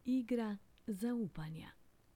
Igra zaupanja.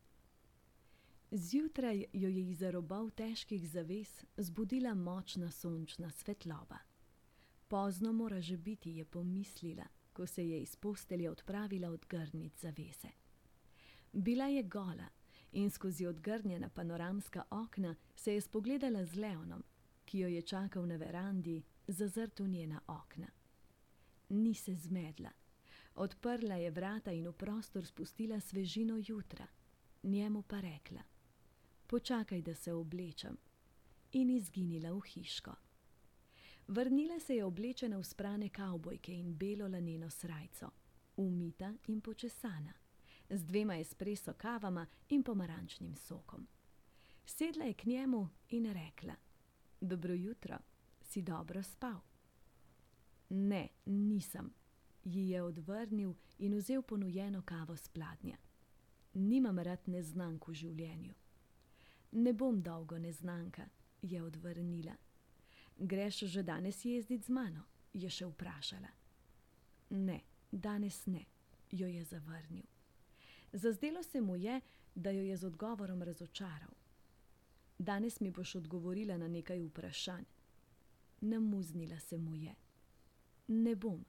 Zjutraj jo je iz robov težkih zaves zbudila močna sončna svetloba. Pozno mora že biti, je pomislila, ko se je iz postelje odpravila odgrnit zavese. Bila je gola in skozi odgrnjena panoramska okna se je spogledala z Leonom, ki jo je čakal na verandi, zazrt v njena okna. Ni se zmedla. Odprla je vrata in v prostor spustila svežino jutra, njemu pa rekla: "Počakaj, da se oblečem," in izginila v hiško. Vrnila se je oblečena v sprane kavbojke in belo laneno srajco, umita in počesana, z 2 espresso kavama in pomarančnim sokom. Sedla je k njemu in rekla: "Dobro jutro, si dobro spal?" "Ne, nisem," ji je odvrnil in vzel ponujeno kavo s pladnja. "Nimam rad neznank v življenju." "Ne bom dolgo neznanka," je odvrnila. "Greš že danes jezdit z mano?" je še vprašala. "Ne, danes ne," jo je zavrnil. Zazdelo se mu je, da jo je z odgovorom razočaral. "Danes mi boš odgovorila na nekaj vprašanj." Namuznila se mu je. "Ne bom."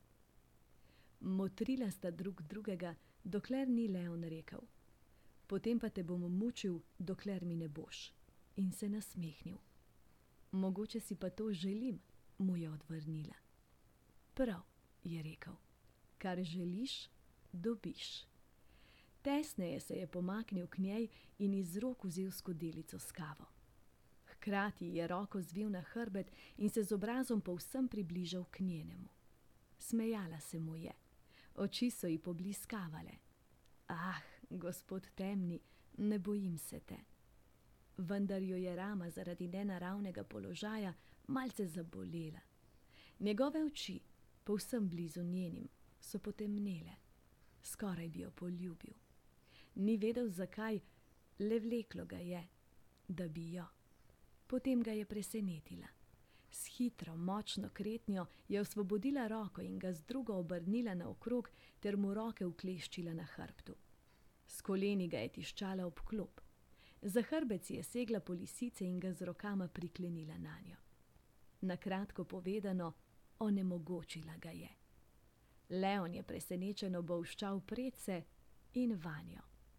Motrila sta drug drugega, dokler ni Leon rekel: "Potem pa te bom mučil, dokler mi ne boš," in se nasmehnil. "Mogoče si pa to želim," mu je odvrnila. "Prav," je rekel, "kar želiš, dobiš." Tesneje se je pomaknil k njej in iz rok vzel skodelico s kavo. Hkrati je roko zvil na hrbet in se z obrazom povsem približal k njenemu. Smejala se mu je. Oči so ji pobliskavale. "Ah, gospod temni, ne bojim se te." Vendar jo je rama zaradi nenaravnega položaja malce zabolela. Njegove oči, povsem blizu njenim, so potemnele. Skoraj bi jo poljubil. Ni vedel zakaj, le vleklo ga je, da bi jo. Potem ga je presenetila. S hitro, močno kretnjo je osvobodila roko in ga z drugo obrnila naokrog ter mu roke ukleščila na hrbtu. S koleni ga je tiščala ob klop. Za hrbet si je segla po lisice in ga z rokama priklenila nanjo. Na kratko povedano, onemogočila ga je. Leon je presenečeno bolščal predse in vanjo.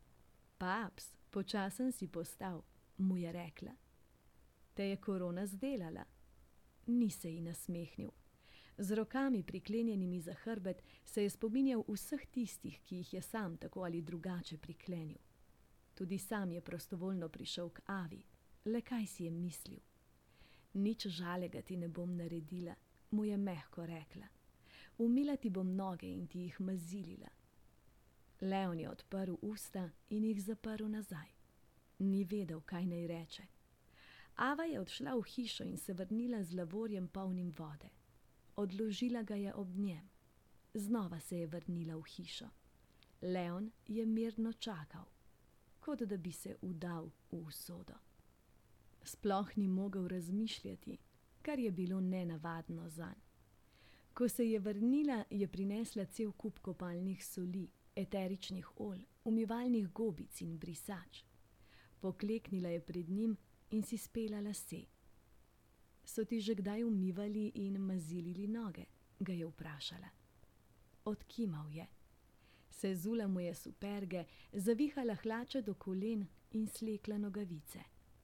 "Paps, počasen si postal," mu je rekla. "Te je korona zdelala?" Ni se ji nasmehnil. Z rokami priklenjenimi za hrbet se je spominjal vseh tistih, ki jih je sam tako ali drugače priklenil. Tudi sam je prostovoljno prišel k Avi. Le kaj si je mislil? "Nič žalega ti ne bom naredila," mu je mehko rekla. "Umila ti bom noge in ti jih mazilila." Leon je odprl usta in jih zaprl nazaj. Ni vedel, kaj naj reče. Ava je odšla v hišo in se vrnila z lavorjem polnim vode. Odložila ga je ob njem. Znova se je vrnila v hišo. Leon je mirno čakal, kot da bi se vdal v usodo. Sploh ni mogel razmišljati, kar je bilo nenavadno zanj. Ko se je vrnila, je prinesla cel kup kopalnih soli, eteričnih olj, umivalnih gobic in brisač. Pokleknila je pred njim in si spela lase. "So ti že kdaj umivali in mazilili noge?" ga je vprašala. Odkimal je. Sezula mu je superge, zavihala hlače do kolen in slekla nogavice.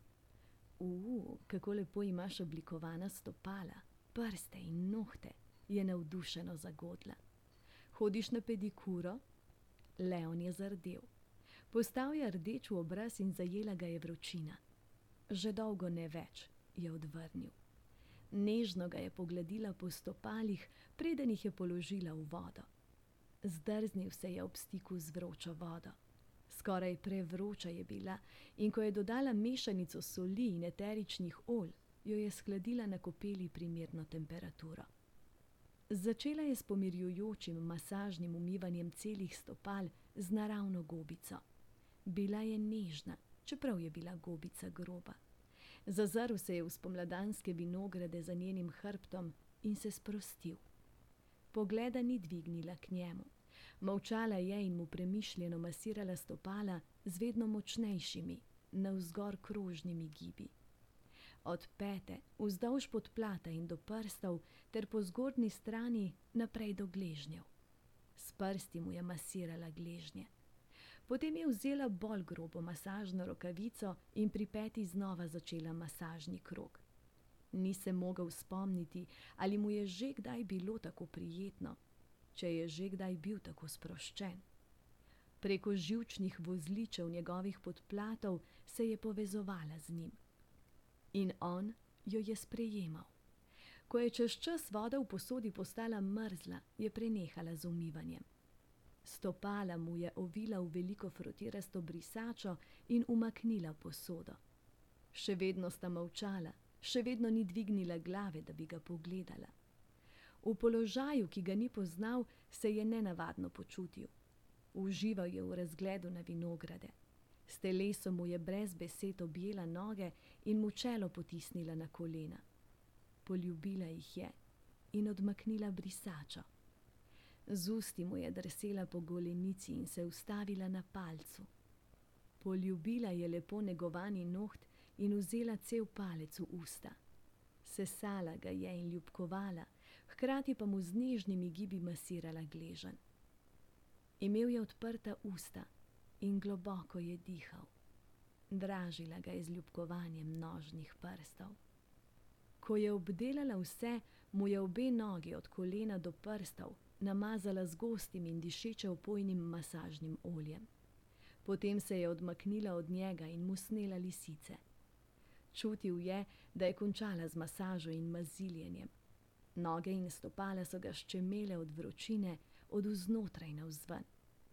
Kako lepo imaš oblikovana stopala, prste in nohte," je navdušeno zagodla. "Hodiš na pedikuro?" Leon je zardel. Postal je rdeč v obraz in zajela ga je vročina. "Že dolgo ne več," je odvrnil. Nežno ga je pogladila po stopalih, preden jih je položila v vodo. Zdrznil se je ob stiku z vročo vodo. Skoraj prevroča je bila in ko je dodala mešanico soli in eteričnih olj, jo je shladila na kopeli primerno temperaturo. Začela je s pomirjujočim masažnim umivanjem celih stopal z naravno gobico. Bila je nežna, čeprav je bila gobica groba. Zazrl se je v spomladanske vinograde za njenim hrbtom in se sprostil. Pogleda ni dvignila k njemu. Molčala je in mu premišljeno masirala stopala z vedno močnejšimi, navzgor krožnimi gibi. Od pete, vzdolž podplata in do prstov, ter po zgornji strani naprej do gležnjev. S prsti mu je masirala gležnje. Potem je vzela bolj grobo masažno rokavico in pri peti znova začela masažni krog. Ni se mogel spomniti, ali mu je že kdaj bilo tako prijetno, če je že kdaj bil tako sproščen. Preko živčnih vozličev njegovih podplatov se je povezovala z njim. In on jo je sprejemal. Ko je čez čas voda v posodi postala mrzla, je prenehala z umivanjem. Stopala mu je ovila v veliko frotirasto brisačo in umaknila posodo. Še vedno sta molčala, še vedno ni dvignila glave, da bi ga pogledala. V položaju, ki ga ni poznal, se je nenavadno počutil. Užival je v razgledu na vinograde. S telesom mu je brez besed objela noge in mu čelo potisnila na kolena. Poljubila jih je in odmaknila brisačo. Z usti mu je drsela po golenici in se ustavila na palcu. Poljubila je lepo negovani noht in vzela cel palec v usta. Sesala ga je in ljubkovala, hkrati pa mu z nežnimi gibi masirala gleženj. Imel je odprta usta in globoko je dihal. Dražila ga je z ljubkovanjem nožnih prstov. Ko je obdelala vse, mu je obe nogi od kolena do prstov namazala z gostim in dišeče opojnim masažnim oljem. Potem se je odmaknila od njega in mu snela lisice. Čutil je, da je končala z masažo in maziljenjem. Noge in stopala so ga ščemele od vročine, od vznotraj navzven.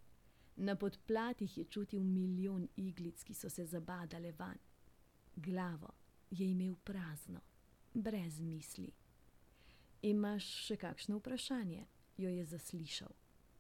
Na podplatih je čutil milijon iglic, ki so se zabadale vanj. Glavo je imel prazno, brez misli. Imaš še kakšno vprašanje? Jo je zaslišal.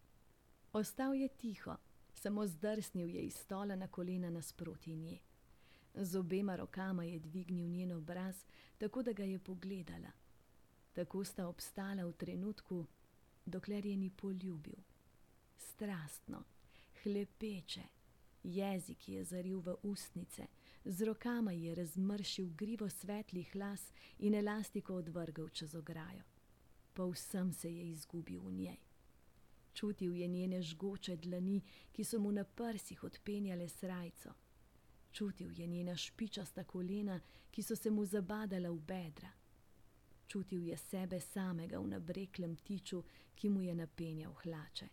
Ostal je tiho, samo zdrsnil je iz stola na kolena nasproti nje. Z obema rokama je dvignil njen obraz, tako da ga je pogledala. Tako sta obstala v trenutku, dokler je ni poljubil. Strastno, hlepeče, jezik je zaril v ustnice, z rokama je razmršil grivo svetlih las in elastiko odvrgal čez ograjo. Povsem se je izgubil v njej. Čutil je njene žgoče dlani, ki so mu na prsih odpenjale srajco. Čutil je njena špičasta kolena, ki so se mu zabadala v bedra. Čutil je sebe samega v nabreklem tiču, ki mu je napenjal hlače.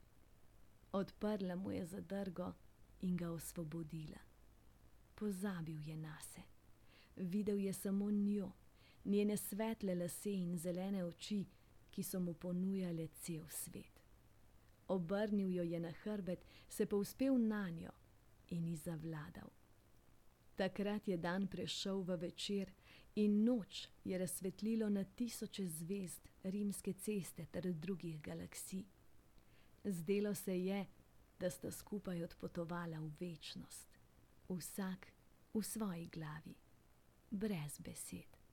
Odprla mu je zadrgo in ga osvobodila. Pozabil je nase. Videl je samo njo, njene svetle lase in zelene oči, ki so mu ponujale cel svet. Obrnil jo je na hrbet, se povzpel nanjo in ji zavladal. Takrat je dan prešel v večer in noč je razsvetlilo na tisoče zvezd Rimske ceste ter drugih galaksij. Zdelo se je, da sta skupaj odpotovala v večnost, vsak v svoji glavi, brez besed.